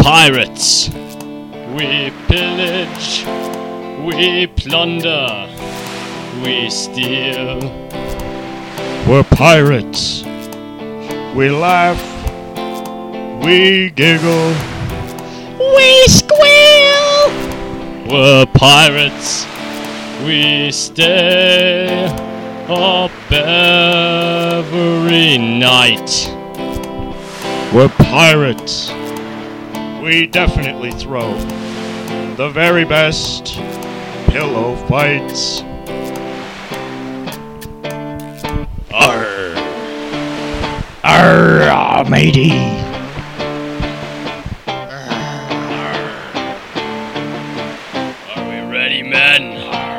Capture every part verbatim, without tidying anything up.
pirates. We pillage, we plunder, we steal. We're pirates. We laugh, we giggle, we squeal. We're pirates. We stay up every night. We're pirates. We definitely throw the very best pillow fights. Arr. Arr, matey. Are we ready, men?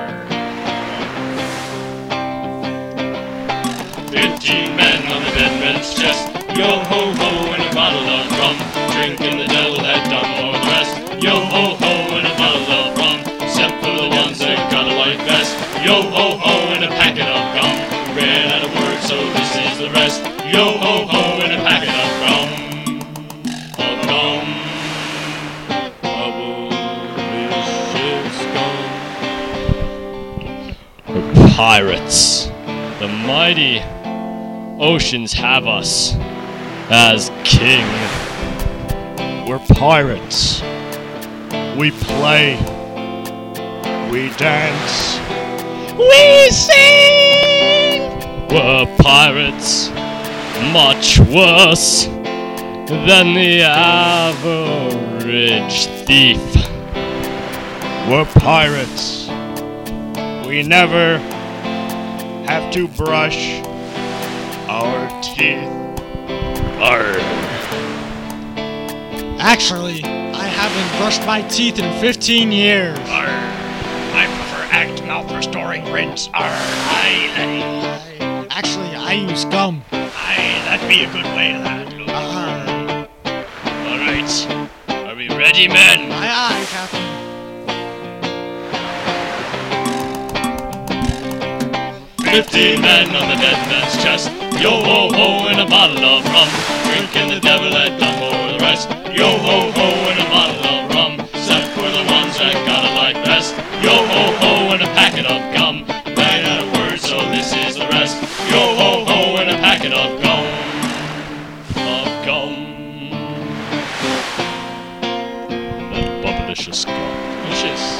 Fifteen men on the dead man's chest. Yo ho ho and a bottle of rum. Drinking the devil had done more the rest. Yo ho ho and a bottle of rum. Except for the ones that got a light vest. Yo ho ho and a packet of gum. Ran out of words, so this is the rest. Yo ho ho and a packet of gum. Of gum. Abolish gum. Pirates. The mighty oceans have us as king. We're pirates. We play. We dance. We sing. We're pirates, much worse than the average thief. We're pirates. We never have to brush our teeth. Arr. Actually, I haven't brushed my teeth in fifteen years. Arr. I prefer act mouth restoring rinse. Arr. Aye, laddie. I, actually, I use gum. Aye, that'd be a good way, lad. Uh, All right. Are we ready, men? aye, aye, Captain. Fifteen men on the dead man's chest. Yo ho ho and a bottle of rum. Drinking the devil had done more the rest. Yo ho ho and a bottle of rum. Except for the ones that got a light vest. Yo ho ho and a packet of gum. Ran out of words, so this is the rest. Yo ho ho and a packet of gum. Of gum. That bubblicious gum. Delicious.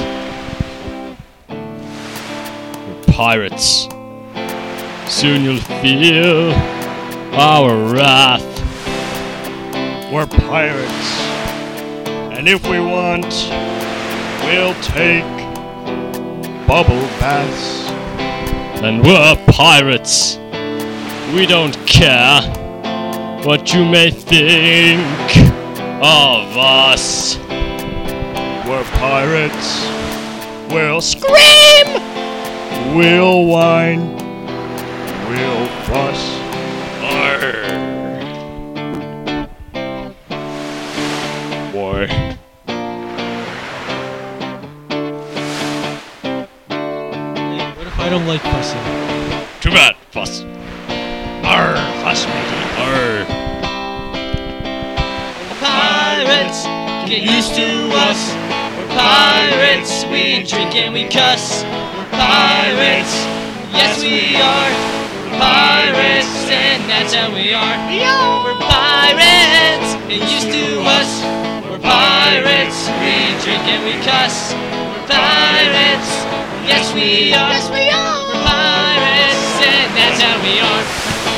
We're pirates. Soon you'll feel our wrath. We're pirates. And if we want, we'll take bubble baths. And we're pirates. We don't care what you may think of us. We're pirates. We'll Scream! We'll whine. We'll fuss. Arr. Boy. Hey, what if I don't like fussing? Too bad. Fuss. Arr, fuss, matey. Arr. Pirates, get used to us. We're pirates, we drink and we cuss. We're pirates, yes we are. We're pirates, and that's how we are. We're pirates, get used to us. We're pirates, we drink and we cuss. We're pirates, yes we are. Yes we are. We're pirates, and that's how we are.